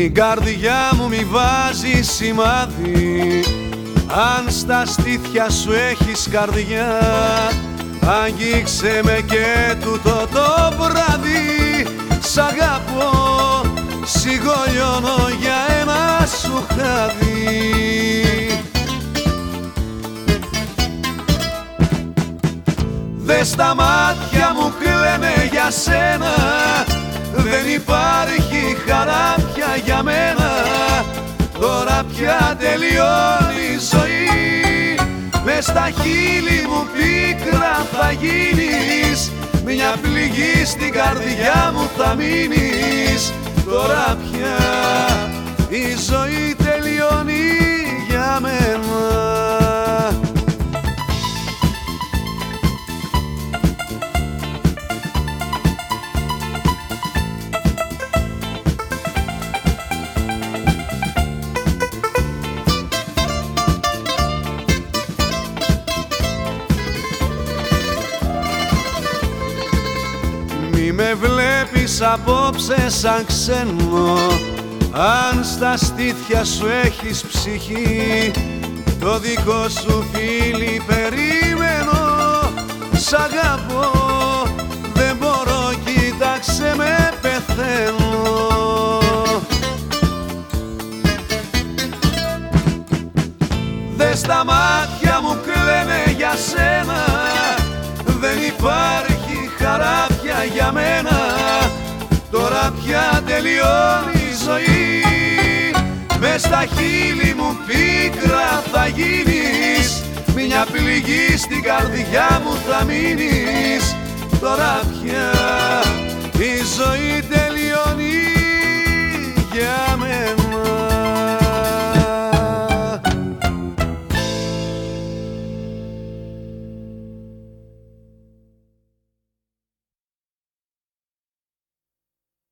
Στην καρδιά μου μη βάζει σημάδι, αν στα στήθια σου έχεις καρδιά. Αγγίξε με και τούτο το βράδυ. Σ' αγαπώ, σιγολιώνω για ένα σου χάδι. Δες τα μάτια μου κλαίνε για σένα, δεν υπάρχει χαρά πια για μένα. Τώρα πια τελειώνει η ζωή, μες στα χείλη μου πίκρα θα γίνεις. Μια πληγή στην καρδιά μου θα μείνεις. Τώρα πια η ζωή τελειώνει για μένα. Μη με βλέπεις απόψε σαν ξένο, αν στα στήθια σου έχεις ψυχή. Το δικό σου φίλι περιμένω, σ' αγαπώ, δεν μπορώ, κοίταξε με, πεθαίνω. Δες τα μάτια μου κλαίνε για σένα, δεν υπάρχει χαρά πια για μένα. Τώρα πια τελειώνει η ζωή, μες στα χείλη μου πίκρα θα γίνεις. Μια πληγή στην καρδιά μου θα μείνεις. Τώρα πια